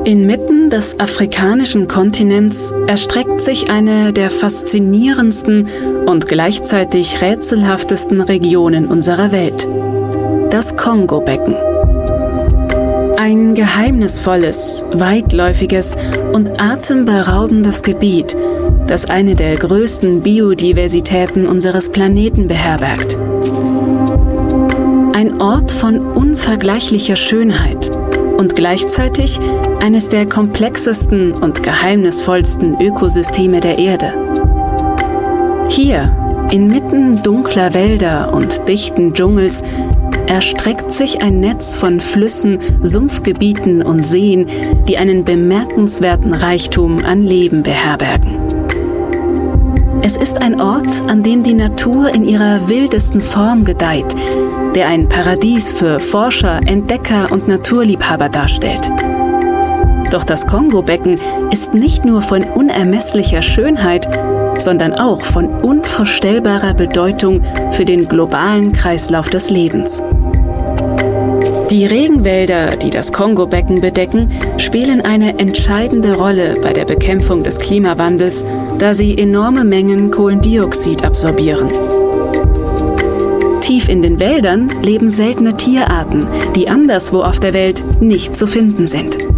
Inmitten des afrikanischen Kontinents erstreckt sich eine der faszinierendsten und gleichzeitig rätselhaftesten Regionen unserer Welt: das Kongo-Becken. Ein geheimnisvolles, weitläufiges und atemberaubendes Gebiet, das eine der größten Biodiversitäten unseres Planeten beherbergt. Ein Ort von unvergleichlicher Schönheit und gleichzeitig eines der komplexesten und geheimnisvollsten Ökosysteme der Erde. Hier, inmitten dunkler Wälder und dichten Dschungels, erstreckt sich ein Netz von Flüssen, Sumpfgebieten und Seen, die einen bemerkenswerten Reichtum an Leben beherbergen. Es ist ein Ort, an dem die Natur in ihrer wildesten Form gedeiht, der ein Paradies für Forscher, Entdecker und Naturliebhaber darstellt. Doch das Kongo-Becken ist nicht nur von unermesslicher Schönheit, sondern auch von unvorstellbarer Bedeutung für den globalen Kreislauf des Lebens. Die Regenwälder, die das Kongo-Becken bedecken, spielen eine entscheidende Rolle bei der Bekämpfung des Klimawandels, da sie enorme Mengen Kohlendioxid absorbieren. Tief in den Wäldern leben seltene Tierarten, die anderswo auf der Welt nicht zu finden sind.